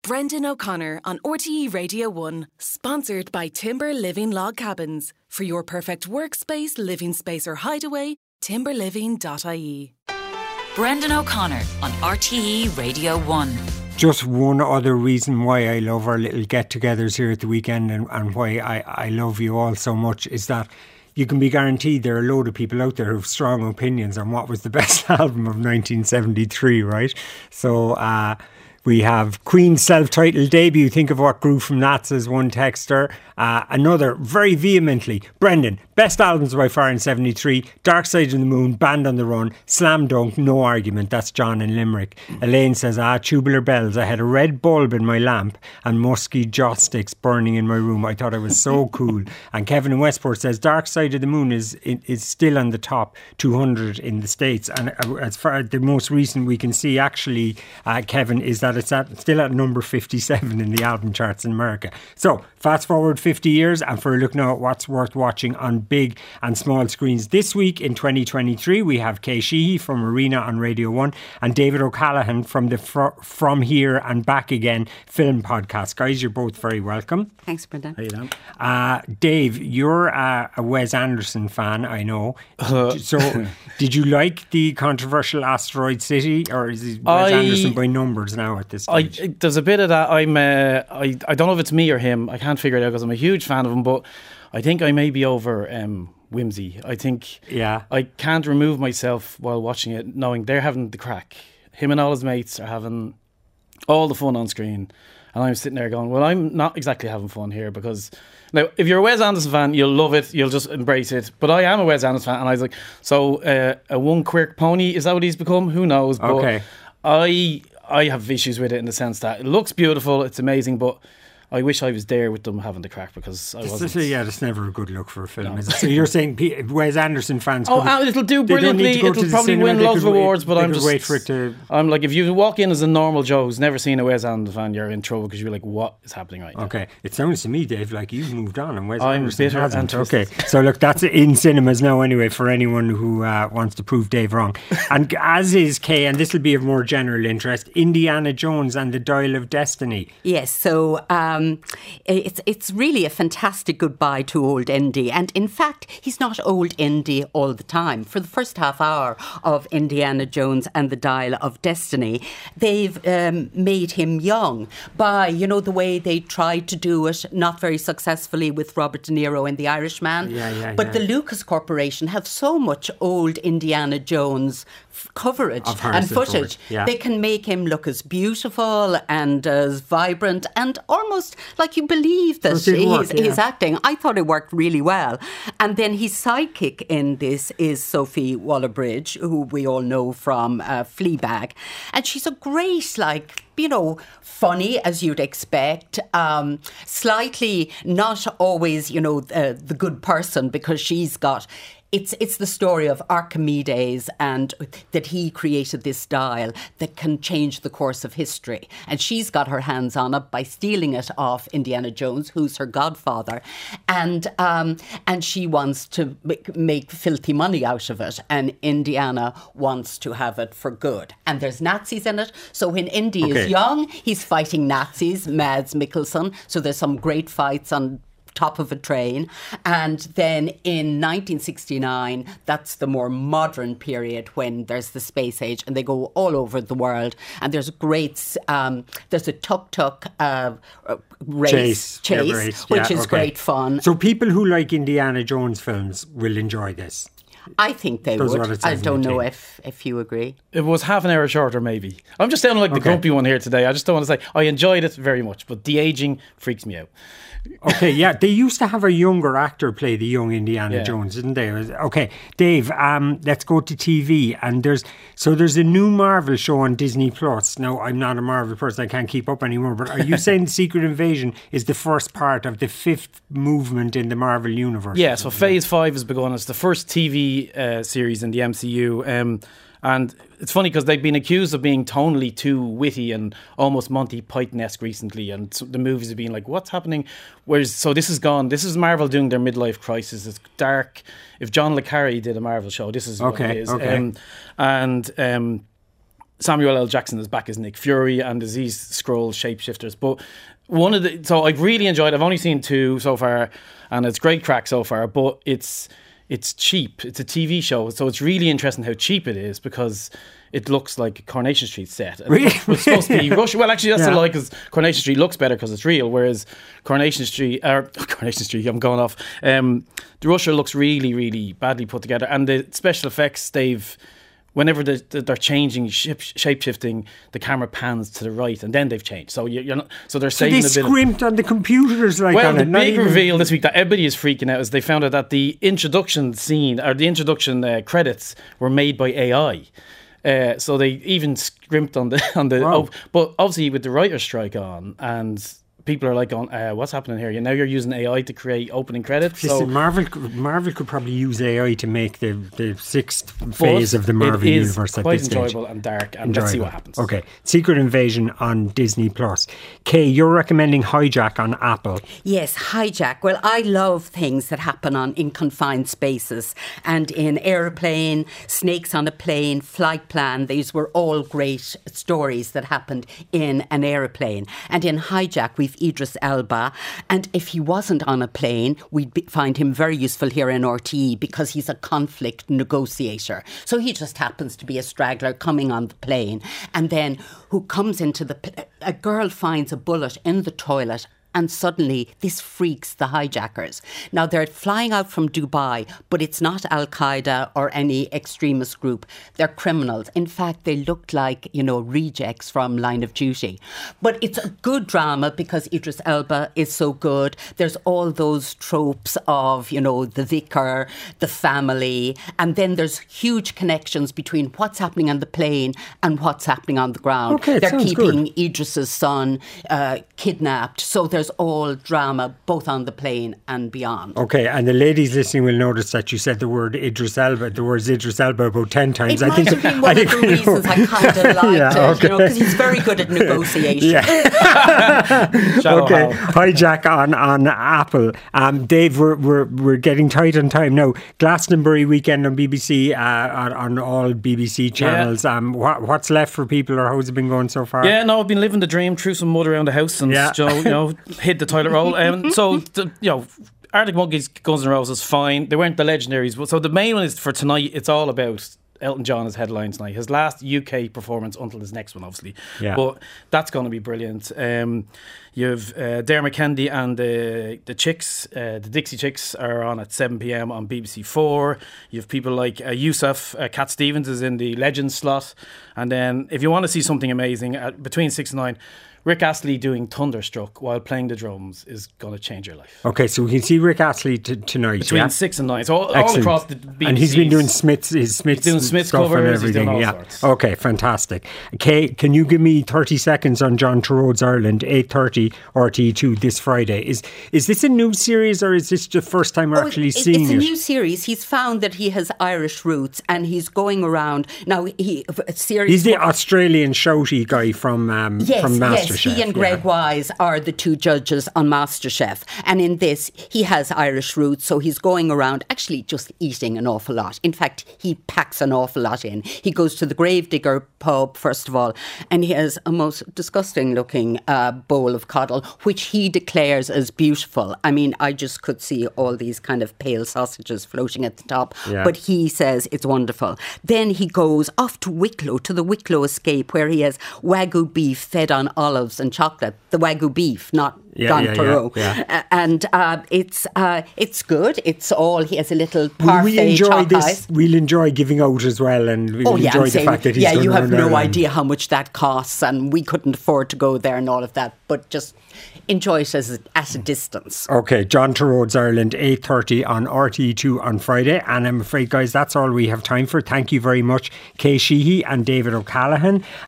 Brendan O'Connor on RTE Radio 1, sponsored by Timber Living Log Cabins. For your perfect workspace, living space or hideaway, timberliving.ie. Brendan O'Connor on RTE Radio 1. Just one other reason why I love our little get-togethers here at the weekend and why I love you all so much is that you can be guaranteed there are a load of people out there who have strong opinions on what was the best album of 1973, right? So we have Queen's self-titled debut. Think of what grew from that, says one texter. Another, very vehemently, Brendan, best albums by far in 73, Dark Side of the Moon, Band on the Run, Slam Dunk, no argument. That's John in Limerick. Elaine says, Tubular Bells. I had a red bulb in my lamp and musky joss sticks burning in my room. I thought I was so cool. And Kevin in Westport says, Dark Side of the Moon is still on the top 200 in the States. And as far as the most recent we can see, actually, Kevin, is that it's still at number 57 in the album charts in America. So, fast forward 50 years and for a look now at what's worth watching on big and small screens. This week in 2023 we have Kay Sheehy from Arena on Radio 1 and David O'Callaghan from the From Here and Back Again film podcast. Guys, you're both very welcome. Thanks, Brendan. How you doing? Dave, you're a Wes Anderson fan, I know. So did you like the controversial Asteroid City, or is it Wes Anderson by numbers now at this stage? There's a bit of that. I don't know if it's me or him. I can't figure it out because I'm a huge fan of him, but I think I may be over whimsy. I think I can't remove myself while watching it knowing they're having the crack. Him and all his mates are having all the fun on screen, and I'm sitting there going, well, I'm not exactly having fun here, because now if you're a Wes Anderson fan, you'll love it, you'll just embrace it, but I am a Wes Anderson fan, and I was like, so a one quirk pony, is that what he's become? Who knows? But okay. I have issues with it in the sense that it looks beautiful, it's amazing, but I wish I was there with them having the crack, because I wasn't. That's never a good look for a film, is it? So you're saying Wes Anderson fans it'll do brilliantly, it'll probably win loads of awards, but I'm just wait for it to... I'm like, if you walk in as a normal Joe who's never seen a Wes Anderson fan, you're in trouble, because you're like, what is happening right now? Okay, it sounds to me, Dave, like you've moved on and Wes I'm Anderson bitter hasn't. and Okay, so look, that's in cinemas now anyway for anyone who wants to prove Dave wrong. And as is Kay, and this will be of more general interest, Indiana Jones and the Dial of Destiny. Yes, so it's really a fantastic goodbye to old Indy. And in fact, he's not old Indy all the time. For the first half hour of Indiana Jones and the Dial of Destiny, they've made him young by, the way they tried to do it, not very successfully with Robert De Niro in The Irishman. But the Lucas Corporation have so much old Indiana Jones coverage and footage. They can make him look as beautiful and as vibrant and almost like you believe that he's acting. I thought it worked really well. And then his sidekick in this is Sophie Waller-Bridge, who we all know from Fleabag. And she's a great, funny as you'd expect, slightly not always, the good person, because she's got... It's the story of Archimedes, and that he created this dial that can change the course of history. And she's got her hands on it by stealing it off Indiana Jones, who's her godfather. And she wants to make filthy money out of it. And Indiana wants to have it for good. And there's Nazis in it. So when Indy is young, he's fighting Nazis, Mads Mikkelsen. So there's some great fights on top of a train. And then in 1969, that's the more modern period when there's the space age and they go all over the world. And there's there's a tuk-tuk race, which is great fun. So people who like Indiana Jones films will enjoy this. I think they would. I don't know if you agree. It was half an hour shorter, maybe. I'm just sounding like the grumpy one here today. I just don't want to say I enjoyed it very much, but the aging freaks me out. Okay, yeah, they used to have a younger actor play the young Indiana Jones, didn't they? Okay, Dave, let's go to TV. And there's a new Marvel show on Disney Plus. Now, I'm not a Marvel person, I can't keep up anymore, but are you saying Secret Invasion is the first part of the fifth movement in the Marvel universe? Yeah, so Phase 5 has begun. It's the first TV series in the MCU. And it's funny because they've been accused of being tonally too witty and almost Monty Python-esque recently, and the movies have been like, what's happening? So this is Marvel doing their midlife crisis. It's dark. If John le Carre did a Marvel show, this is what it is. Samuel L. Jackson is back as Nick Fury, and there's these Skrull shapeshifters. But so I've really enjoyed. I've only seen 2 so far, and it's great crack so far. But it's cheap. It's a TV show, so it's really interesting how cheap it is because it looks like a Coronation Street set. Really? It's supposed to be Russia. Well, actually, that's a lie because Coronation Street looks better because it's real, whereas Coronation Street, I'm going off. The Russia looks really, really badly put together, and the special effects, whenever they're changing, shape-shifting, the camera pans to the right, and then they've changed. So you're not. So they're saving a bit. They scrimped on the computers like. Well, the big reveal this week that everybody is freaking out is they found out that the introduction scene or the introduction credits were made by AI. So they even scrimped on the Wow. but obviously with the writer's strike on, and people are like going, what's happening here? Now you're using AI to create opening credits. Listen, So Marvel could probably use AI to make the 6th phase of the Marvel universe at this stage. Quite enjoyable and dark, and let's see what happens. Okay, Secret Invasion on Disney Plus. Kay, you're recommending Hijack on Apple. Yes, Hijack. Well, I love things that happen in confined spaces, and in Airplane, Snakes on a Plane, Flight Plan. These were all great stories that happened in an aeroplane. And in Hijack, we've Idris Elba, and if he wasn't on a plane, we'd find him very useful here in RTE because he's a conflict negotiator. So he just happens to be a straggler coming on the plane, and then who comes into a girl finds a bullet in the toilet, and suddenly this freaks the hijackers. Now they're flying out from Dubai, but it's not Al-Qaeda or any extremist group. They're criminals. In fact, they looked like, rejects from Line of Duty. But it's a good drama because Idris Elba is so good. There's all those tropes of, the vicar, the family, and then there's huge connections between what's happening on the plane and what's happening on the ground. Okay, they're keeping good. Idris's son kidnapped. So there's all drama both on the plane and beyond. Okay, and the ladies listening will notice that you said the word Idris Elba, the words Idris Elba about 10 times. It might have been one of the reasons I kind of liked it, because he's very good at negotiation. Okay, Hijack on Apple. Dave, we're getting tight on time now. Glastonbury weekend on BBC, on all BBC channels. What's left for people, or how's it been going so far? Yeah, no, I've been living the dream, threw some mud around the house and hit the toilet roll. Arctic Monkeys, Guns N' Roses, fine. They weren't the legendaries. So the main one is for tonight. It's all about Elton John as headline tonight. His last UK performance until his next one, obviously. Yeah. But that's going to be brilliant. You've Dermot Kennedy and the Chicks, the Dixie Chicks, are on at 7 p.m. on BBC 4. You have people like Yusuf, Cat Stevens is in the Legends slot. And then if you want to see something amazing, between 6 and 9, Rick Astley doing Thunderstruck while playing the drums is going to change your life. Okay, so we can see Rick Astley tonight. Between 6 and 9. So all across the BBC. And he's been doing Smith's Smith's stuff covers, and everything. He's done all sorts. Okay, fantastic. Kay, can you give me 30 seconds on John Turrod's Ireland, 8:30 RTE2 this Friday? Is this a new series, or is this the first time we're actually seeing it? It's a new series. He's found that he has Irish roots, and he's going around now. He's the Australian shouty guy from MasterChef. Yes, he and Greg Wise are the two judges on MasterChef. And in this, he has Irish roots, so he's going around actually just eating an awful lot. In fact, he packs an awful lot in. He goes to the Gravedigger pub, first of all, and he has a most disgusting-looking bowl of coddle, which he declares as beautiful. I mean, I just could see all these kind of pale sausages floating at the top, but he says it's wonderful. Then he goes off to Wicklow, to the Wicklow escape, where he has Wagyu beef fed on olives and chocolate. The Wagyu beef, not John Turrot. And it's good. It's all, he has a little parfait chop ice. We'll enjoy giving out as well, and we'll enjoy the fact that he's done you have no Ireland. idea how much that costs, and we couldn't afford to go there and all of that, but just enjoy it at a distance. Okay, John Turrod's Ireland, 8:30 on RTE2 on Friday. And I'm afraid, guys, that's all we have time for. Thank you very much, Kay Sheehy and David O'Callaghan.